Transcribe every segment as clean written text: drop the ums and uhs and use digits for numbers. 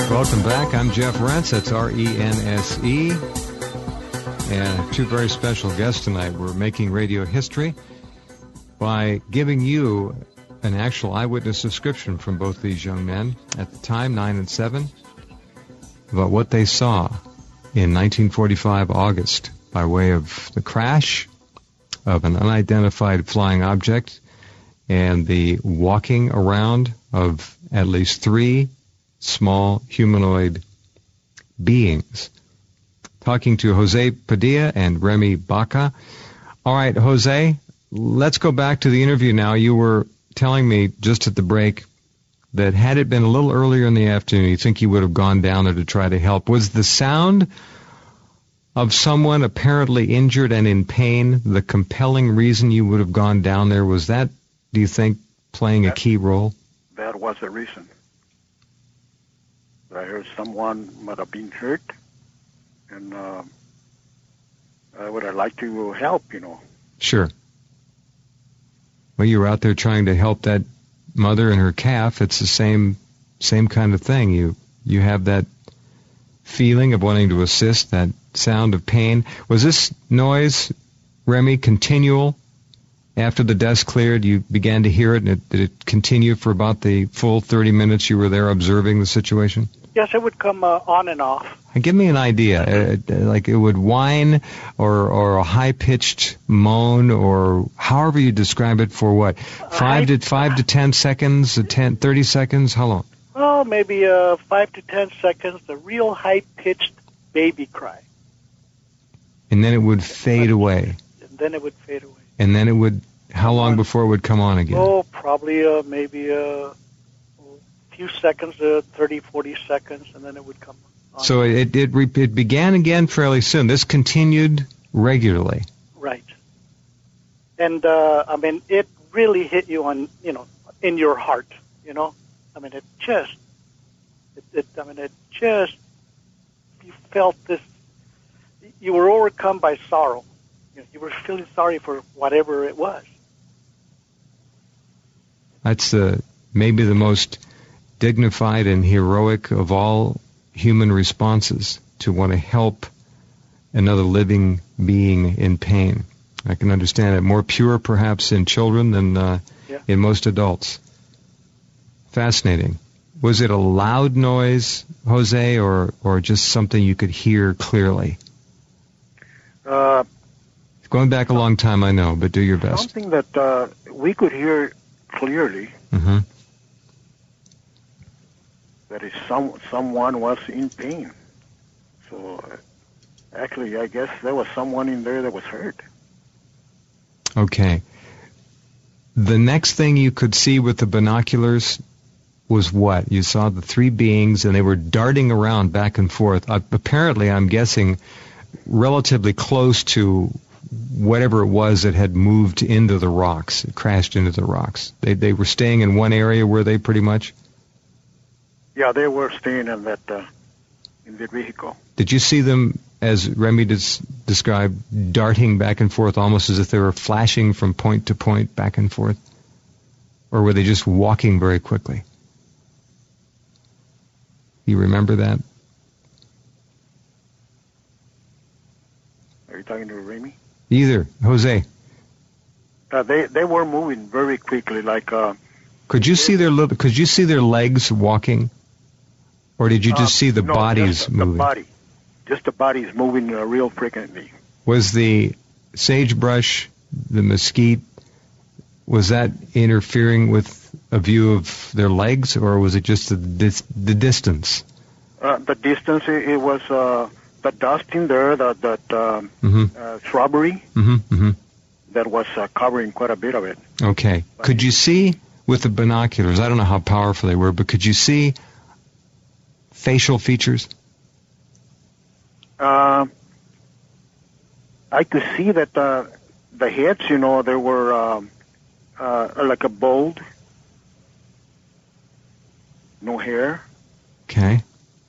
Welcome back. I'm Jeff Rense. That's R-E-N-S-E. And two very special guests tonight. We're making radio history by giving you an actual eyewitness description from both these young men at the time, 9 and 7, about what they saw in 1945 August by way of the crash of an unidentified flying object and the walking around of at least 3 small humanoid beings. Talking to Jose Padilla and Remy Baca. All right, Jose, let's go back to the interview now. You were telling me just at the break that had it been a little earlier in the afternoon, you think you would have gone down there to try to help. Was the sound of someone apparently injured and in pain the compelling reason you would have gone down there? Was that, do you think, playing a key role? That was the reason. I heard someone might have been hurt, and I would have liked to help, Sure. Well, you were out there trying to help that mother and her calf. It's the same kind of thing. You have that feeling of wanting to assist, that sound of pain. Was this noise, Remy, continual? After the dust cleared, you began to hear it, and did it continue for about the full 30 minutes you were there observing the situation? Yes, it would come on and off. Give me an idea, like it would whine or a high-pitched moan, or however you describe it, for what? 5 to 10 seconds, 30 seconds? How long? Oh, maybe 5 to 10 seconds, the real high-pitched baby cry. And then it would fade away. And then it would fade away. And then it would, how long before it would come on again? Oh, probably maybe a few seconds, 30, 40 seconds, and then it would come on. So it began again fairly soon. This continued regularly. Right. And, it really hit you on, in your heart, it just, you felt this, you were overcome by sorrow. You were feeling sorry for whatever it was. That's maybe the most dignified and heroic of all human responses, to want to help another living being in pain. I can understand it. More pure, perhaps, in children than in most adults. Fascinating. Was it a loud noise, Jose, or just something you could hear clearly? Going back a long time, I know, but do your best. Something that we could hear clearly. Mm-hmm. That is, someone was in pain. So, actually, I guess there was someone in there that was hurt. Okay. The next thing you could see with the binoculars was what? You saw the 3 beings, and they were darting around back and forth. Apparently, I'm guessing, relatively close to whatever it was that had moved into the rocks, it crashed into the rocks. They were staying in one area, were they, pretty much? Yeah, they were staying in that in the vehicle. Did you see them, as Remy described, darting back and forth, almost as if they were flashing from point to point, back and forth? Or were they just walking very quickly? You remember that? Are you talking to Remy? Either. Jose. They were moving very quickly, like. Could you see their legs walking, or did you just see the bodies moving? Just the bodies moving real frequently. Was the sagebrush, the mesquite, was that interfering with a view of their legs, or was it just the distance? The distance. It was the dust in there, shrubbery. Mm-hmm. That was covering quite a bit of it. Okay. Could you see with the binoculars, I don't know how powerful they were, but could you see facial features? I could see that the heads, they were like a bald, no hair. Okay.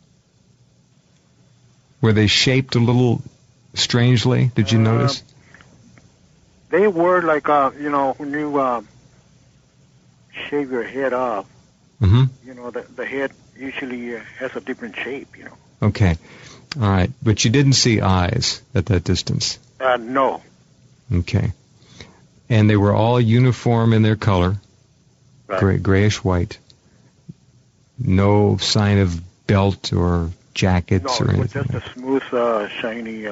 Were they shaped a little strangely? Did you notice? They were like, when you shave your head off, mm-hmm. The head usually has a different shape, you know. Okay. All right. But you didn't see eyes at that distance? No. Okay. And they were all uniform in their color, Right. grayish white. No sign of belt or jackets No, or it was anything. just a smooth, shiny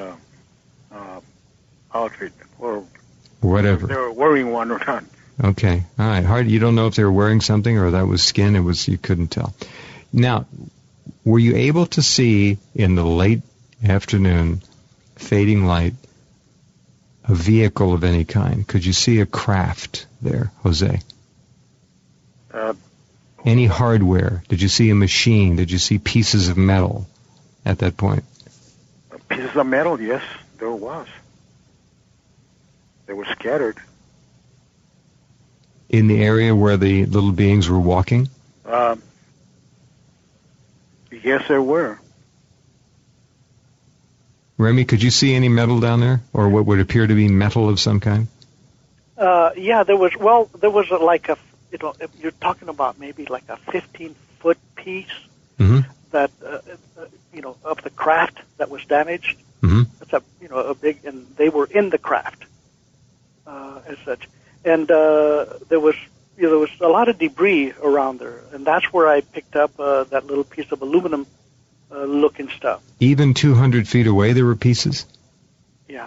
outfit, or Whatever. if they were wearing one or not. Okay. All right. You don't know if they were wearing something or that was skin. You couldn't tell. Now, were you able to see in the late afternoon, fading light, a vehicle of any kind? Could you see a craft there, Jose? Any hardware? Did you see a machine? Did you see pieces of metal at that point? Pieces of metal, yes, there was. They were scattered. In the area where the little beings were walking? Yes, there were. Remy, could you see any metal down there? Or what would appear to be metal of some kind? Yeah, there was like a, if you're talking about maybe like a 15-foot piece that, of the craft that was damaged. Mm-hmm. That's a big, and they were in the craft as such. And there was a lot of debris around there, and that's where I picked up that little piece of aluminum looking stuff. Even 200 feet away there were pieces? Yeah.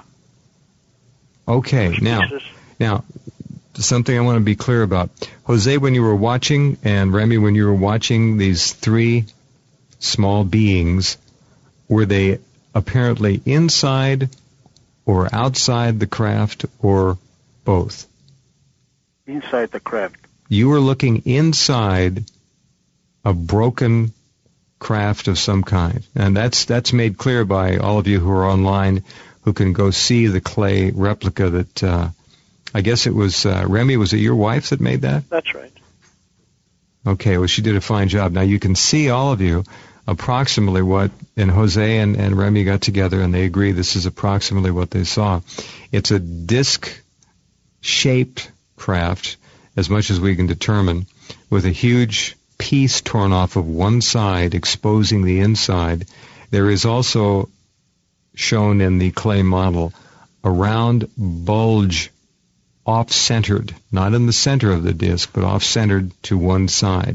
Okay, now, something I want to be clear about. Jose, when you were watching, and Remy, when you were watching these three small beings, were they apparently inside or outside the craft or both? Inside the craft. You were looking inside a broken craft of some kind. And that's made clear by all of you who are online who can go see the clay replica that, I guess it was, Remy, was it your wife that made that? That's right. Okay, well, she did a fine job. Now, you can see, all of you, approximately what, and Jose and Remy got together and they agree this is approximately what they saw. It's a disc-shaped craft, as much as we can determine, with a huge piece torn off of one side, exposing the inside. There is also shown in the clay model a round bulge off-centered, not in the center of the disc, but off-centered to one side.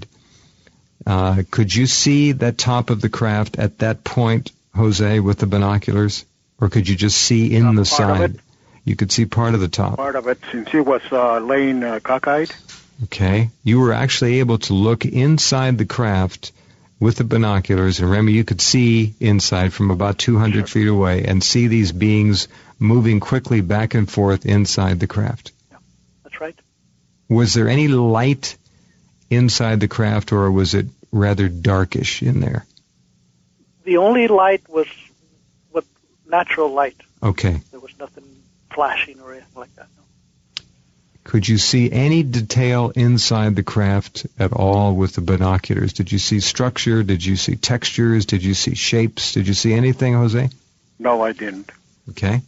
Could you see that top of the craft at that point, Jose, with the binoculars? Or could you just see in the side? You could see part of the top. Part of it, since it was laying cockeyed. Okay. You were actually able to look inside the craft with the binoculars, and Remy, you could see inside from about 200 feet away and see these beings moving quickly back and forth inside the craft. Yeah, that's right. Was there any light inside the craft, or was it rather darkish in there? The only light was with natural light. Okay. There was nothing flashing or anything like that. No. Could you see any detail inside the craft at all with the binoculars? Did you see structure? Did you see textures? Did you see shapes? Did you see anything, Jose? No, I didn't. Okay.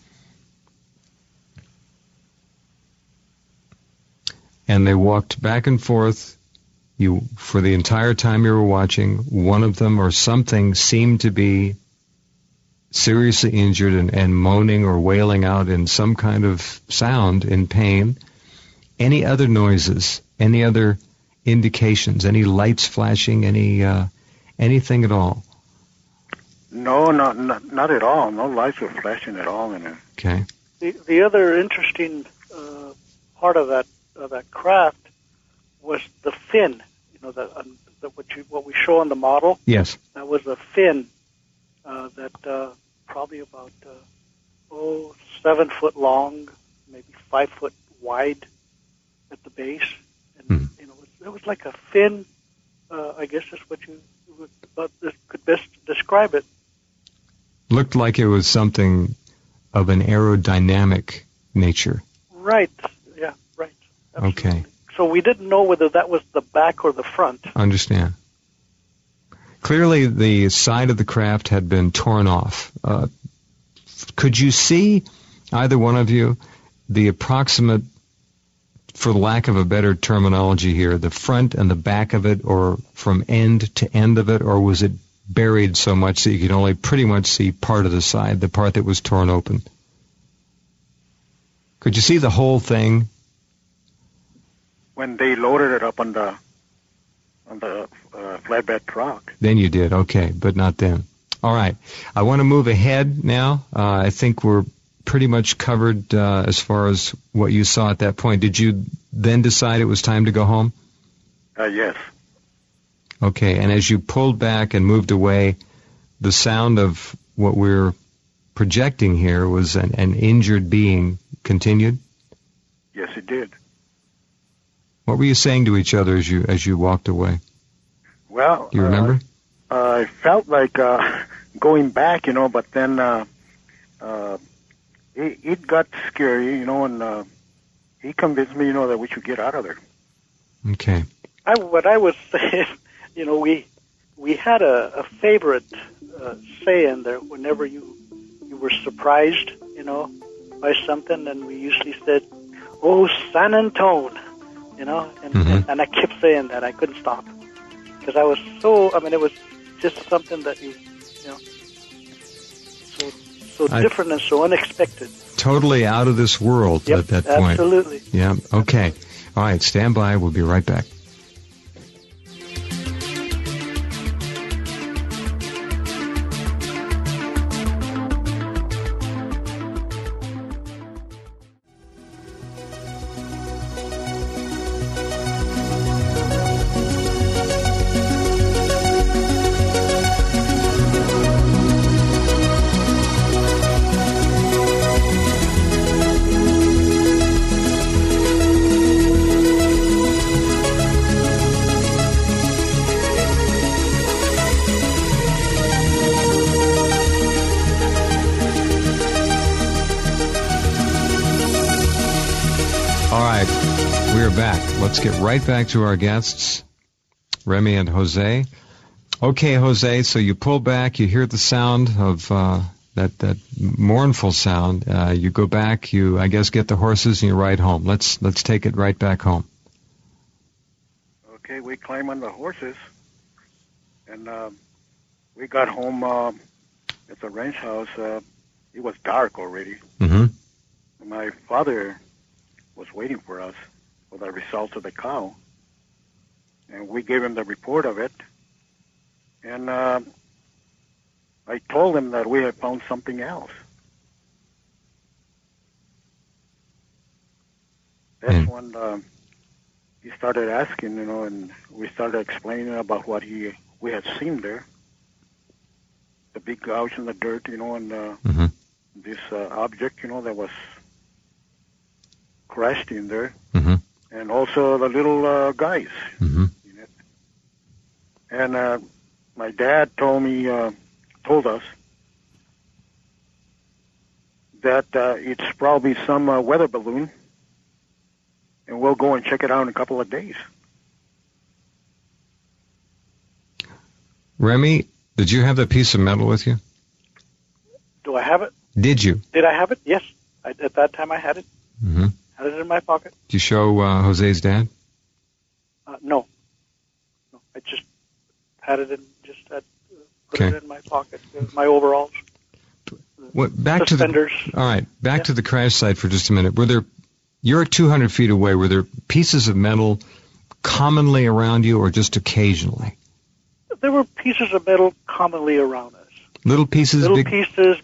And they walked back and forth. For the entire time you were watching, one of them or something seemed to be seriously injured and moaning or wailing out in some kind of sound in pain. Any other noises? Any other indications? Any lights flashing? Anything at all? No, not at all. No lights were flashing at all in it. Okay. The other interesting part of that craft was the fin. What we show on the model. Yes. That was a fin that probably about 7 foot long, maybe 5 foot wide at the base, and it was like a fin. I guess that's what you could best describe it. Looked like it was something of an aerodynamic nature. Right. Yeah. Right. Absolutely. Okay. So we didn't know whether that was the back or the front. Understand. Clearly, the side of the craft had been torn off. Could you see, either one of you, the approximate for lack of a better terminology here, the front and the back of it, or from end to end of it, or was it buried so much that you could only pretty much see part of the side, the part that was torn open? Could you see the whole thing? When they loaded it up on the flatbed truck. Then you did, okay, but not then. All right. I want to move ahead now. I think we're pretty much covered as far as what you saw at that point. Did you then decide it was time to go home? Yes. Okay, and as you pulled back and moved away, the sound of what we're projecting here was an injured being continued? Yes, it did. What were you saying to each other as you walked away? Well, do you remember? I felt like going back, but then it got scary, and he convinced me, that we should get out of there. Okay. What I was saying, we had a favorite saying there whenever you were surprised, by something, and we usually said, "Oh, San Antone," and I kept saying that. I couldn't stop because I was it was just something that so different and so unexpected. Totally out of this world at that point. Absolutely. Yeah. Okay. All right. Stand by. We'll be right back. Let's get right back to our guests, Remy and Jose. Okay, Jose, so you pull back, you hear the sound of that mournful sound. You go back, you, I guess, get the horses and you ride home. Let's take it right back home. Okay, we climb on the horses, and we got home at the ranch house. It was dark already. Mm-hmm. My father was waiting for us for the result of the cow, and we gave him the report of it, and I told him that we had found something else. That's when he started asking, and we started explaining about what we had seen there, the big gouge in the dirt, and this object, that was crashed in there. Mm-hmm. And also the little guys in it. And my dad told us that it's probably some weather balloon, and we'll go and check it out in a couple of days. Remy, did you have that piece of metal with you? Do I have it? Did you? Did I have it? Yes. At that time I had it. Mm-hmm. Had it in my pocket. Did you show Jose's dad? No. I just had it in, put it in my pocket, my overalls. Back suspenders. To the crash site for just a minute. You're 200 feet away. Were there pieces of metal commonly around you, or just occasionally? There were pieces of metal commonly around us. Little pieces, big pieces,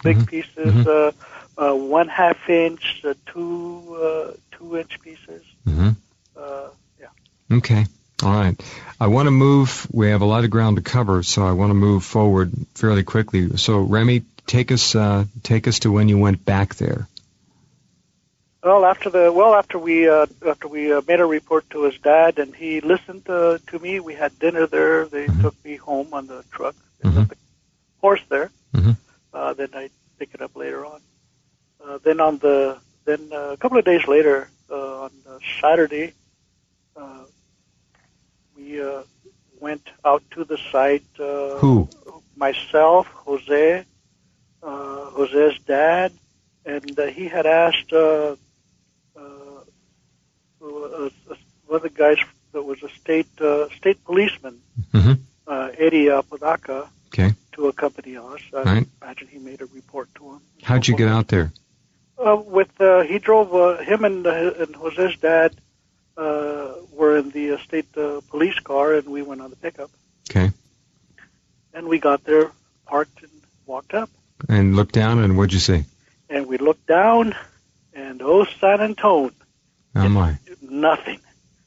1/2 inch, 2-inch pieces. Mm-hmm. Okay. All right. I want to move. We have a lot of ground to cover, so I want to move forward fairly quickly. So, Remy, take us to when you went back there. Well, after we made a report to his dad, and he listened to me. We had dinner there. They took me home on the truck. They left the horse there. Mm-hmm. Then I pick it up later on. Then a couple of days later, on Saturday, we went out to the site. Who? Myself, Jose, Jose's dad, and he had asked of the guys that was a state policeman, Eddie Apodaca, to accompany us. I imagine he made a report to him. How'd you get out there? He drove, him and Jose's dad were in the state police car, and we went on the pickup. Okay. And we got there, parked, and walked up. And looked down, and what'd you see? And we looked down, and San Antone. Oh, my. Nothing.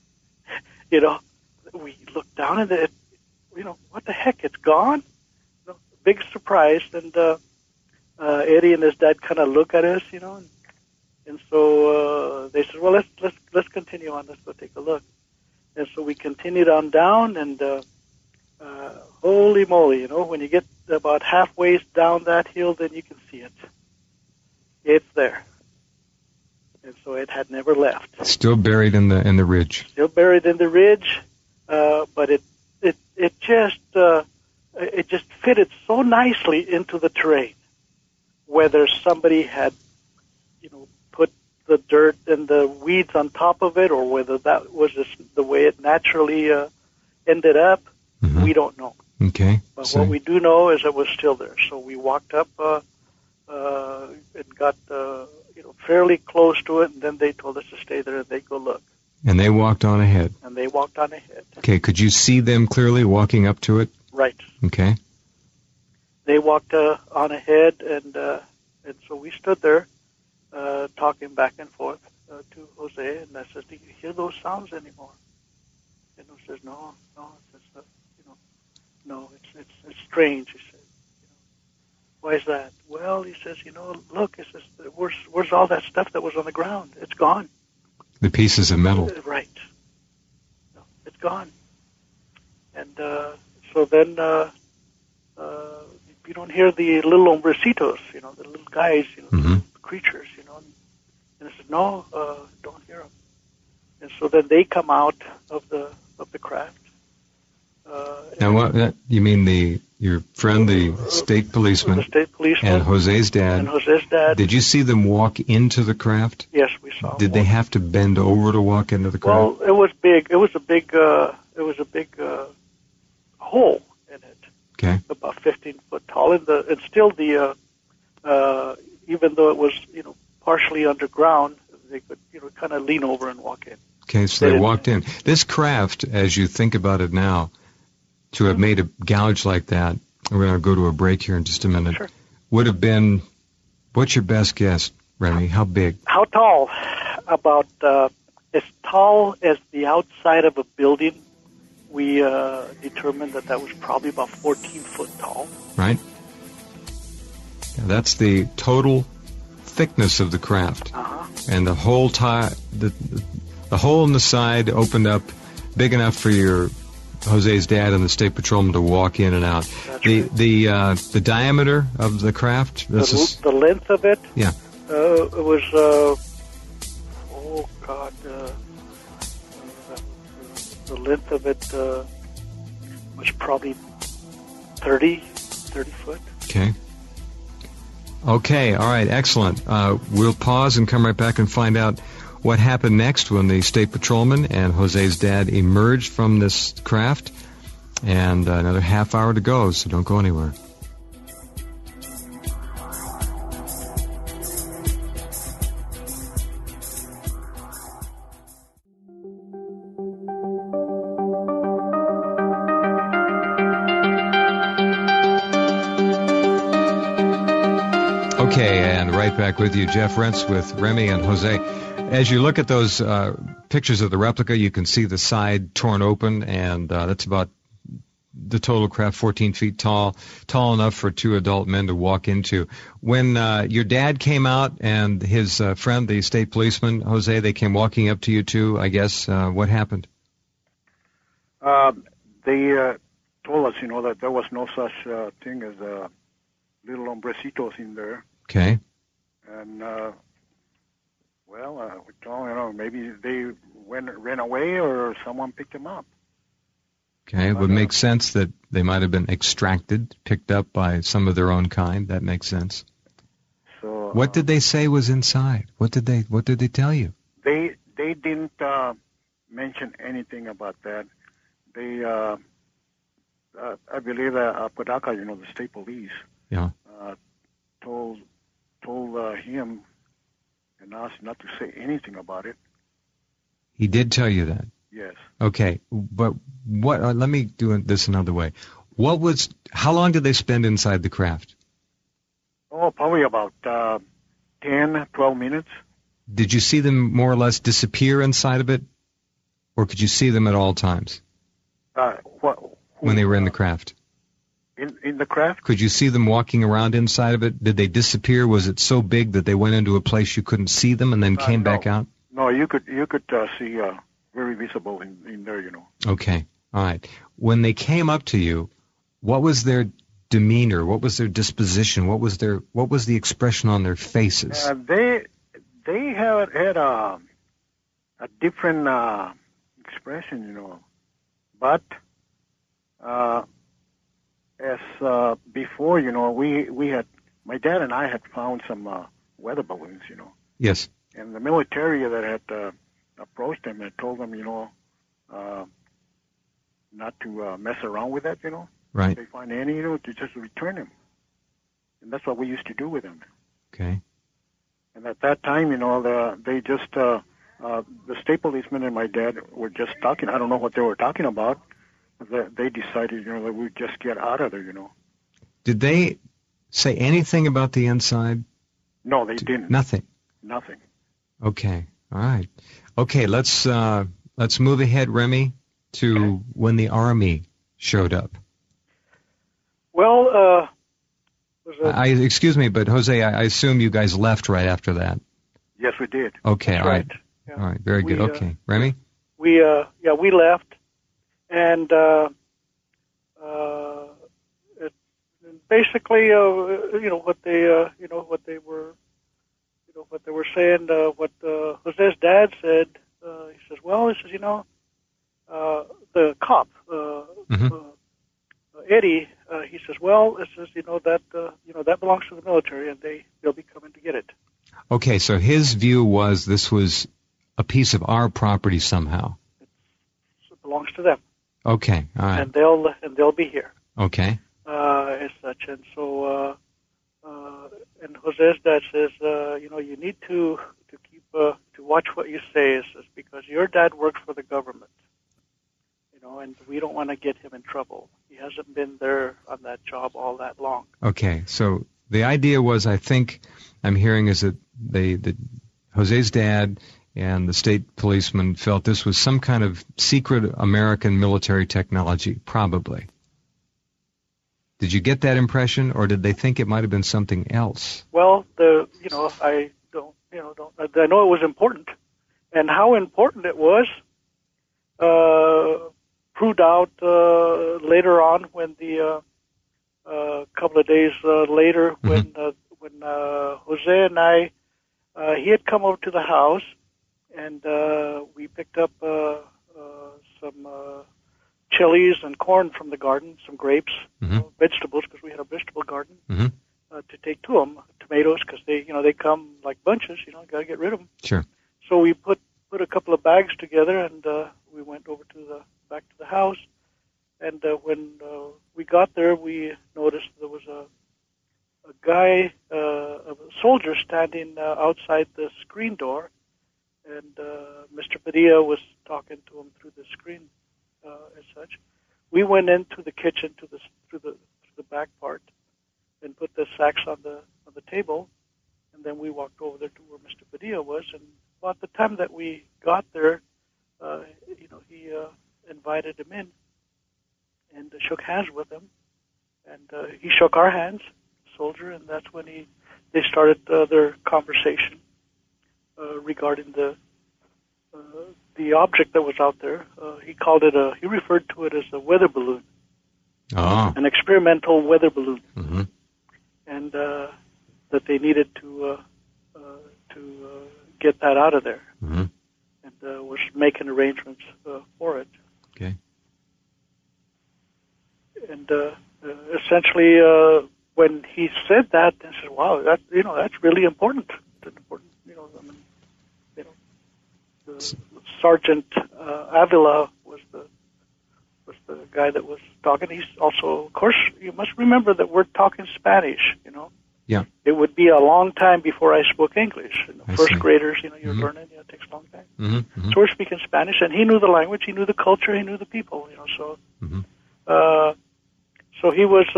We looked down, and what the heck? It's gone? Big surprise. And Eddie and his dad kind of look at us, and so they said, well, let's continue on. Let's go take a look. And so we continued on down, and holy moly, when you get about halfway down that hill, then you can see it. It's there. And so it had never left. Still buried in the ridge. Still buried in the ridge, but it just fitted so nicely into the terrain. Whether somebody had, put the dirt and the weeds on top of it, or whether that was just the way it naturally ended up, we don't know. Okay. But what we do know is it was still there. So we walked up and got fairly close to it, and then they told us to stay there and they'd go look. And they walked on ahead. Okay, could you see them clearly walking up to it? Right. Okay. They walked on ahead, and so we stood there talking back and forth to Jose, and I said, "Do you hear those sounds anymore?" And he says, "No, it's no, it's strange." He said, "Why is that?" Well, he says, "Look," he says, "where's all that stuff that was on the ground? It's gone." The pieces of metal. Right. No, it's gone. And so then you don't hear the little hombrecitos, the little guys, the creatures, And I said, "No, don't hear them." And so then they come out of the craft. Now, what you mean your friend, the state policeman, and Jose's dad? Did you see them walk into the craft? Yes, we saw. Did they have to bend over to walk into the craft? Well, it was big. It was a big hole in it. Okay. About 15 foot tall, and still even though it was partially underground, they could kind of lean over and walk in. Okay, so they walked in. This craft, as you think about it now, to have made a gouge like that, we're going to go to a break here in just a minute, sure, would have been, what's your best guess, Remy? How big? How tall? About as tall as the outside of a building. We determined that was probably about 14 foot tall. Right. Yeah, that's the total thickness of the craft. And the whole the hole in the side opened up big enough for your Jose's dad and the state patrolman to walk in and out. The diameter of the craft. The length of it. Yeah. It was. The length of it was probably 30 foot. Okay, all right, excellent. We'll pause and come right back and find out what happened next when the state patrolman and Jose's dad emerged from this craft. And another half hour to go, so don't go anywhere. Okay, and right back with you, Jeff Rense with Remy and Jose. As you look at those pictures of the replica, you can see the side torn open, and that's about the total craft, 14 feet tall enough for two adult men to walk into. When your dad came out and his friend, the state policeman, Jose, they came walking up to you too, I guess. What happened? They told us, that there was no such thing as little hombrecitos in there. Okay. And, we don't, maybe they ran away or someone picked them up. Okay, it would make sense that they might have been extracted, picked up by some of their own kind. That makes sense. So, what did they say was inside? What did they tell you? They didn't mention anything about that. They, I believe Apodaca, the state police, told him and us not to say anything about it. He did tell you that? Yes. Okay, but what? Let me do this another way. How long did they spend inside the craft? Oh, probably about 10, 12 minutes. Did you see them more or less disappear inside of it? Or could you see them at all times? When they were in the craft? In the craft? Could you see them walking around inside of it? Did they disappear? Was it so big that they went into a place you couldn't see them and then came back out? No, you could see very visible in there, Okay, all right. When they came up to you, what was their demeanor? What was their disposition? What was the expression on their faces? They had a different expression, but as before, we had, my dad and I had found some weather balloons, Yes. And the military that had approached them and told them, not to mess around with that, Right. If they find any, to just return them. And that's what we used to do with them. Okay. And at that time, they just, the state policeman and my dad were just talking. I don't know what they were talking about. They decided, that we'd just get out of there, Did they say anything about the inside? No, they didn't. Nothing? Nothing. Okay. All right. Okay, let's move ahead, Remy, to when the Army showed up. Well, excuse me, but Jose, I assume you guys left right after that. Yes, we did. Okay, That's all right. Yeah. All right, very good. Okay, Remy? We left, and basically, what they were saying, what Jose's dad said. He says, the cop, Eddie, he says, that belongs to the military, and they'll be coming to get it. Okay, so his view was this was a piece of our property somehow. It belongs to them. Okay, all right. And they'll be here. Okay. As such, and so, and Jose's dad says, you need to keep to watch what you say, is because your dad works for the government, and we don't want to get him in trouble. He hasn't been there on that job all that long. Okay, so the idea was, I think I'm hearing, is that Jose's dad and the state policeman felt this was some kind of secret American military technology, probably. Did you get that impression, or did they think it might have been something else? Well, I know it was important, and how important it was proved out later on when the couple of days later when Jose and I he had come over to the house, and we picked up some chilies and corn from the garden, some grapes, vegetables, because we had a vegetable garden, to take to them, tomatoes, because they come like bunches, got to get rid of them. Sure. So we put a couple of bags together, and we went over back to the house, and when we got there, we noticed there was a guy, a soldier standing outside the screen door, and Mr. Padilla was talking to him through the screen. As such, we went into the kitchen through the back part and put the sacks on the table, and then we walked over there to where Mr. Padilla was. And about the time that we got there, he invited him in and shook hands with him, and he shook our hands, soldier, and that's when they started their conversation regarding the object that was out there. He referred to it as a weather balloon, an experimental weather balloon, and that they needed to get that out of there, and was making arrangements for it. Okay. And essentially, when he said that, I said, "Wow, that's really important. It's important, the Sergeant Avila was the guy that was talking. He's also, of course, you must remember that we're talking Spanish, you know. Yeah. It would be a long time before I spoke English. You know, first graders, you know, you're learning, it takes a long time. So we're speaking Spanish, and he knew the language, he knew the culture, he knew the people, you know, so, so he was,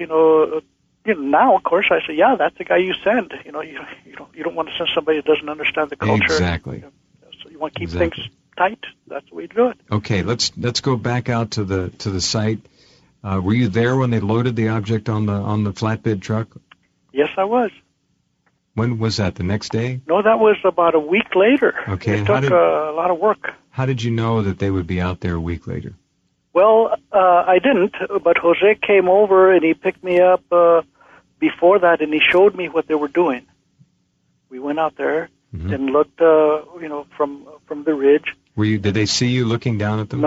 now, of course, I say, yeah, that's the guy you send. You know, you don't want to send somebody who doesn't understand the culture. Exactly. You know, so you want to keep things tight. That's the way to do it. Okay, let's go back out to the site. Were you there when they loaded the object on the flatbed truck? Yes, I was. When was that? The next day? No, that was about a week later. Okay. It took a lot of work. How did you know that they would be out there a week later? Well, I didn't, but Jose came over and he picked me up before that, and he showed me what they were doing. We went out there and looked, from the ridge. Did they see you looking down at them?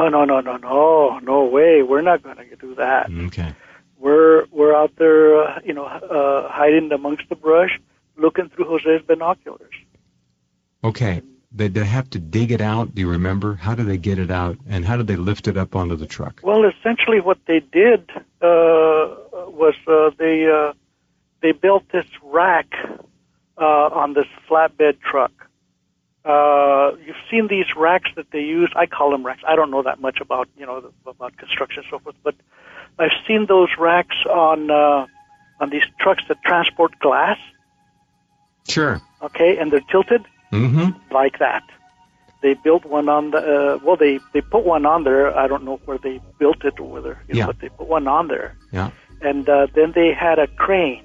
No way. We're not going to do that. Okay. We're out there, hiding amongst the brush, looking through Jose's binoculars. Okay. Did they have to dig it out? Do you remember? How did they get it out, and how did they lift it up onto the truck? Well, essentially what they did was they built this rack on this flatbed truck. You've seen these racks that they use. I call them racks. I don't know that much about about construction and so forth, but I've seen those racks on these trucks that transport glass. Sure. Okay, and they're tilted like that. They built one on the. They put one on there. I don't know where they built it or whether but they put one on there. Yeah. And then they had a crane,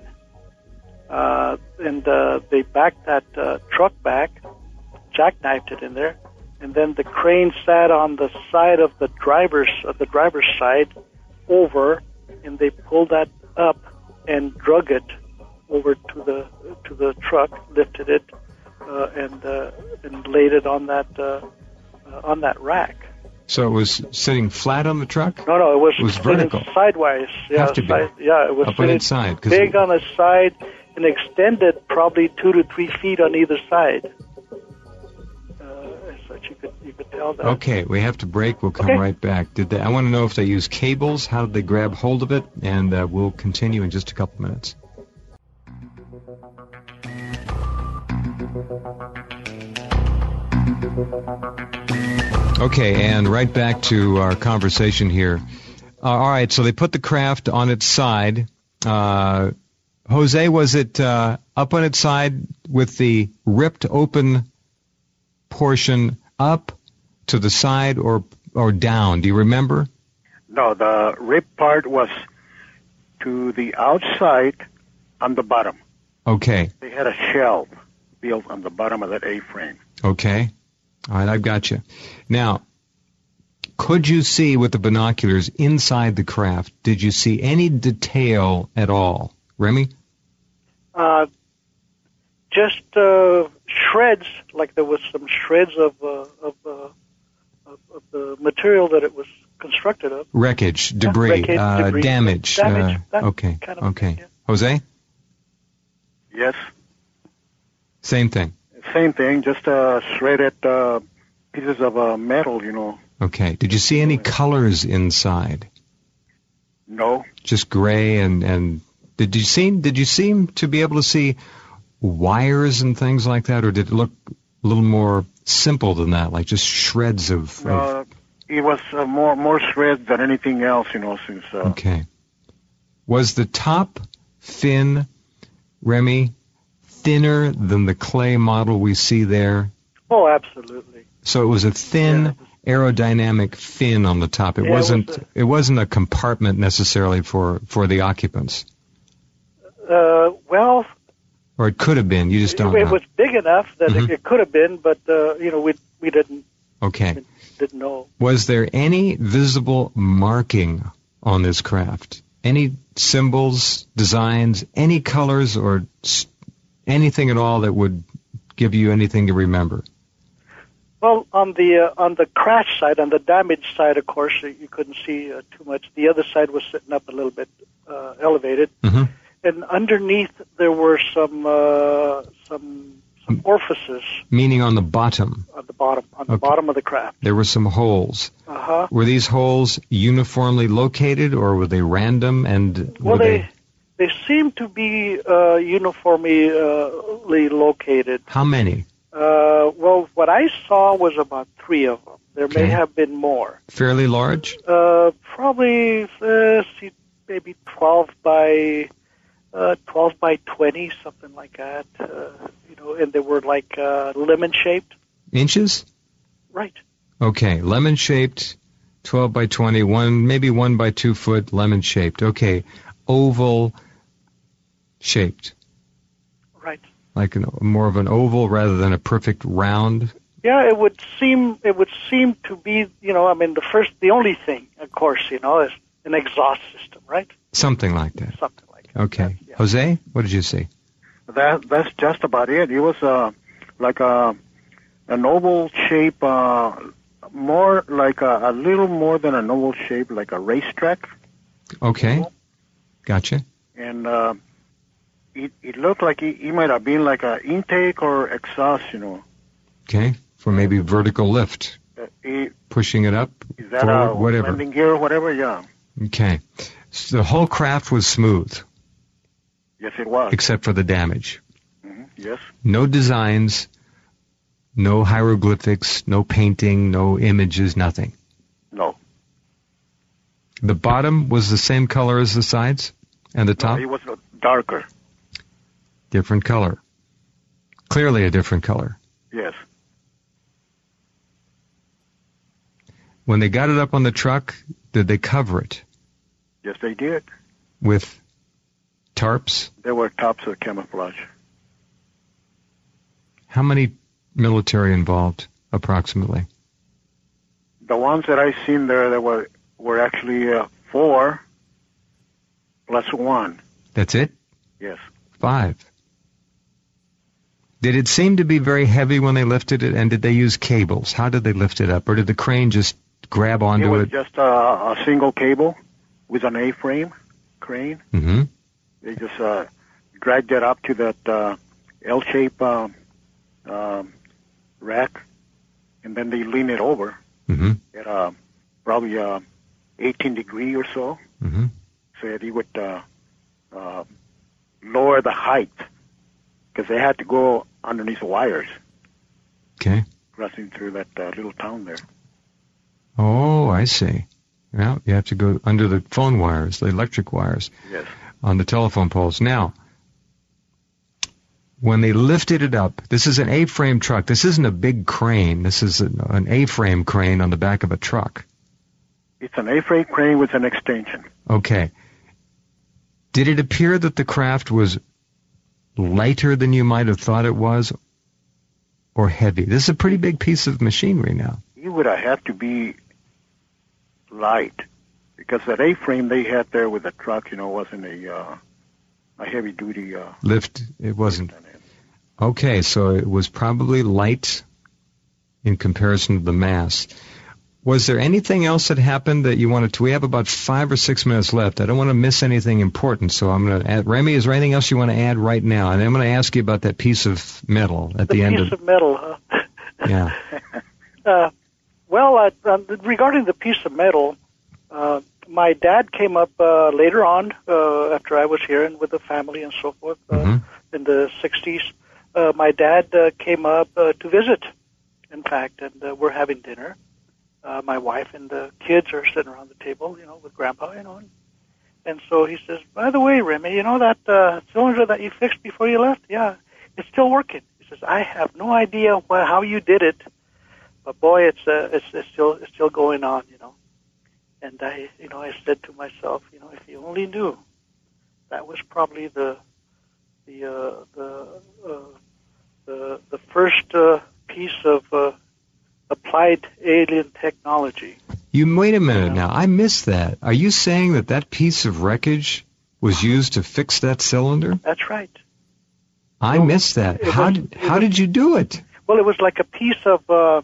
and they backed that truck back, jackknifed it in there, and then the crane sat on the side of the driver's side over, and they pulled that up and drug it over to the truck, lifted it, and laid it on that rack. So it was sitting flat on the truck? No, it was vertical. Sidewise. Yeah, Have to be. It was up on its side. Big on the side and extended probably 2 to 3 feet on either side. Such you could tell that. Okay, we have to break. We'll come right back. I want to know if they use cables. How did they grab hold of it? And we'll continue in just a couple minutes. Okay, and right back to our conversation here. All right, so they put the craft on its side. Jose, was it up on its side with the ripped open portion up to the side or down? Do you remember? No, the ripped part was to the outside on the bottom. Okay. They had a shell built on the bottom of that A-frame. Okay. All right, I've got you. Now, could you see with the binoculars inside the craft, did you see any detail at all? Remy? Just shreds, like there was some shreds of the material that it was constructed of. Wreckage, debris, debris damage. Okay, kind of okay. Thing, yeah. Jose? Yes. Same thing. Same thing, just shredded pieces of metal, Okay. Did you see any colors inside? No. Just gray and did you seem to be able to see wires and things like that, or did it look a little more simple than that, like just shreds of... It was more shreds than anything else, since... Okay. Was the top fin, Remy, thinner than the clay model we see there? Oh, absolutely. So it was a thin aerodynamic fin on the top. It wasn't a compartment necessarily for the occupants. Well... Or it could have been. You just don't know. It was big enough that it could have been, but, we didn't. Okay. Didn't know. Was there any visible marking on this craft? Any symbols, designs, any colors, or anything at all that would give you anything to remember? Well, on the crash side, on the damaged side, of course, you couldn't see too much. The other side was sitting up a little bit elevated. And underneath there were some some orifices. Meaning on the bottom? On the bottom of the craft. There were some holes. Uh-huh. Were these holes uniformly located, or were they random? And well, they seem to be uniformly located. How many? Well, what I saw was about 3 of them. There may have been more. Fairly large? Probably maybe 12 by 20, something like that. And they were like lemon-shaped. Inches? Right. Okay, lemon-shaped, 12 by 20, maybe 1 by 2 foot, lemon-shaped. Okay, oval-shaped. Right. Like more of an oval rather than a perfect round. Yeah, it would seem to be, the only thing, of course, is an exhaust system, right? Something like that. Something like that. Okay. Yeah. Jose, what did you see? That's just about it. It was like an oval shape, more like a little more than an oval shape, like a racetrack. Okay. Gotcha. And it looked like it might have been like an intake or exhaust, Okay. For maybe vertical lift. Pushing it up, is that forward, a whatever. landing gear or whatever? Yeah. Okay. So the whole craft was smooth. Yes, it was. Except for the damage. Mm-hmm. Yes. No designs, no hieroglyphics, no painting, no images, nothing. No. The bottom was the same color as the sides and the top? No, it was darker. Different color. Clearly a different color. Yes. When they got it up on the truck, did they cover it? Yes, they did. With tarps? There were tops of camouflage. How many military involved, approximately? The ones that I seen there were actually 4 plus 1. That's it? Yes. 5. Did it seem to be very heavy when they lifted it, and did they use cables? How did they lift it up, or did the crane just grab onto it? It was just a single cable with an A-frame crane. Mm-hmm. They just dragged it up to that L-shaped rack, and then they lean it over at probably 18 degree or so, so that it would lower the height, because they had to go underneath the wires. Okay. Crossing through that little town there. Oh, I see. Well, you have to go under the phone wires, the electric wires. Yes. On the telephone poles. Now, when they lifted it up, this is an A-frame truck. This isn't a big crane. This is an A-frame crane on the back of a truck. It's an A-frame crane with an extension. Okay. Did it appear that the craft was lighter than you might have thought it was, or heavy? This is a pretty big piece of machinery now. It would have had to be light, because that A-frame they had there with the truck, wasn't a heavy-duty lift. It wasn't. Okay, so it was probably light in comparison to the mass. Was there anything else that happened that you wanted to? We have about 5 or 6 minutes left. I don't want to miss anything important, so I'm going to add. Remy, is there anything else you want to add right now? And I'm going to ask you about that piece of metal at the end of... The piece of metal, huh? Yeah. Well, regarding the piece of metal, my dad came up later on, after I was here and with the family and so forth, in the 60s. My dad came up to visit, in fact, and we're having dinner. My wife and the kids are sitting around the table, with Grandpa, And so he says, by the way, Remy, that cylinder that you fixed before you left? Yeah, it's still working. He says, I have no idea how you did it, but boy, it's still going on, And I said to myself, if you only knew, that was probably the first piece of applied alien technology. Wait a minute now. I missed that. Are you saying that piece of wreckage was used to fix that cylinder? That's right. I missed that. How did you do it? Well, it was like a piece of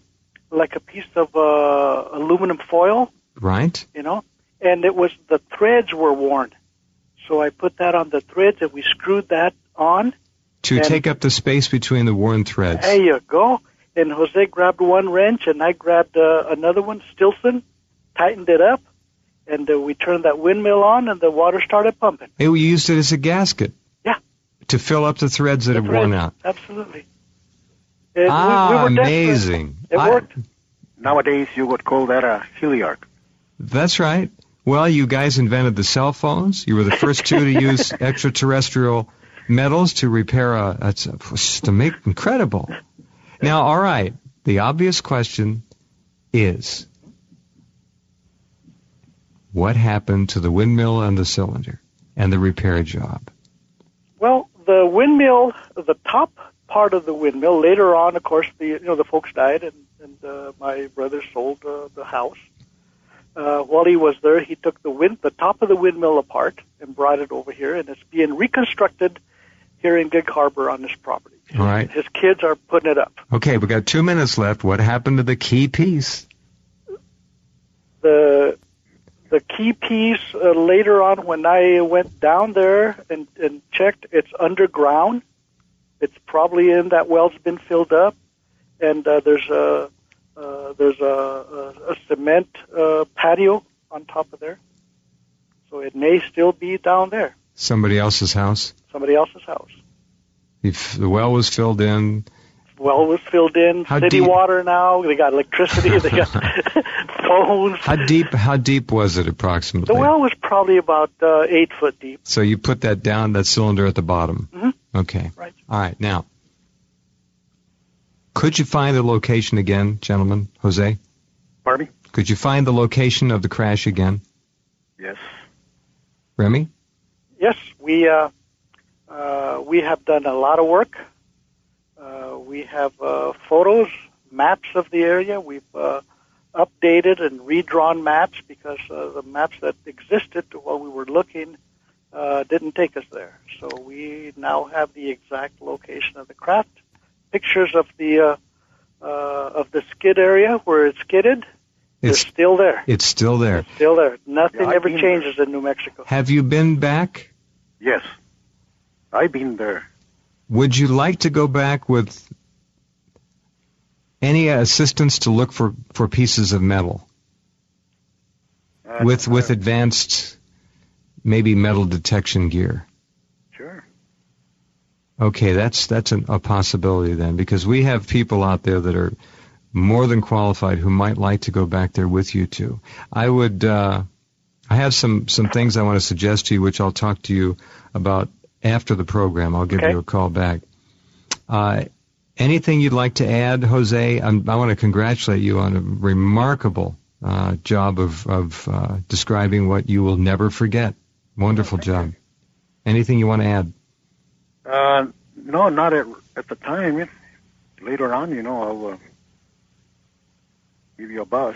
aluminum foil. Right. And it was, the threads were worn. So I put that on the threads and we screwed that on, to take up the space between the worn threads. There you go. And Jose grabbed one wrench, and I grabbed another one, Stilson, tightened it up, and we turned that windmill on, and the water started pumping. Hey, we used it as a gasket. Yeah. To fill up the threads that have worn out. Absolutely. We were amazing. It worked. Nowadays, you would call that a heliarc. That's right. Well, you guys invented the cell phones. You were the first two to use extraterrestrial metals to repair incredible. Now, all right, the obvious question is, what happened to the windmill and the cylinder and the repair job? Well, the windmill, the top part of the windmill, later on, of course, the folks died, and my brother sold the house. While he was there, he took the top of the windmill apart and brought it over here, and it's being reconstructed here in Gig Harbor on this property. All right. His kids are putting it up. Okay, we got 2 minutes left. What happened to the key piece? The key piece, later on when I went down there and checked, it's underground. It's probably in that well's been filled up, and there's a cement patio on top of there. So it may still be down there. Somebody else's house? Somebody else's house. If the well was filled in. Well was filled in. How City deep? Water now. They got electricity. They got phones. How deep was it approximately? The well was probably about 8 foot deep. So you put that cylinder at the bottom. Mm-hmm. Okay. Right. All right. Now, could you find the location again, gentlemen? Jose? Pardon me? Could you find the location of the crash again? Yes. Remy? Yes, we have done a lot of work. We have photos, maps of the area. We've updated and redrawn maps because the maps that existed while we were looking didn't take us there. So we now have the exact location of the craft. Pictures of the skid area where it skidded. It's still there. It's still there. It's still there. Nothing ever changes in New Mexico. Have you been back? Yes. I've been there. Would you like to go back with any assistance to look for pieces of metal? With advanced, maybe metal detection gear? Sure. Okay, that's a possibility then, because we have people out there that are more than qualified who might like to go back there with you two. I have some things I want to suggest to you, which I'll talk to you about after the program. I'll give you a call back. Anything you'd like to add, Jose? I want to congratulate you on a remarkable job of describing what you will never forget. Wonderful job. Anything you want to add? No, not at the time. Later on, I'll give you a buzz.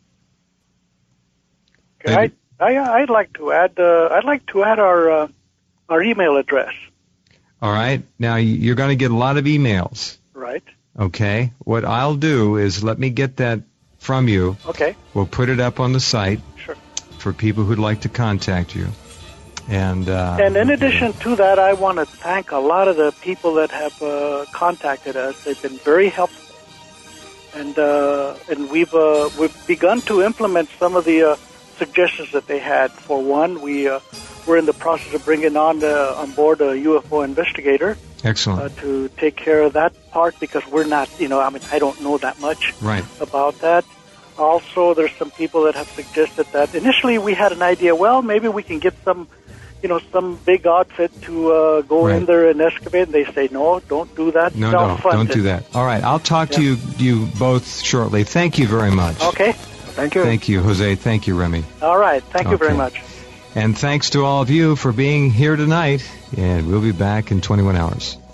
Okay, I'd like to add our email address. All right. Now you're going to get a lot of emails. Right. Okay. What I'll do is let me get that from you. Okay. We'll put it up on the site. Sure. For people who'd like to contact you. And in addition to that, I want to thank a lot of the people that have contacted us. They've been very helpful. And we've begun to implement some of the suggestions that they had. For one, we're in the process of bringing on board a UFO investigator. Excellent. To take care of that part, because we're not, I don't know that much about that. Also, there's some people that have suggested that initially we had an idea, well, maybe we can get some big outfit to go in there and excavate. And they say, no, don't do that. No, don't do that. All right, I'll talk to you both shortly. Thank you very much. Okay. Thank you. Thank you, Jose. Thank you, Remy. All right. Thank you very much. And thanks to all of you for being here tonight. And we'll be back in 21 hours.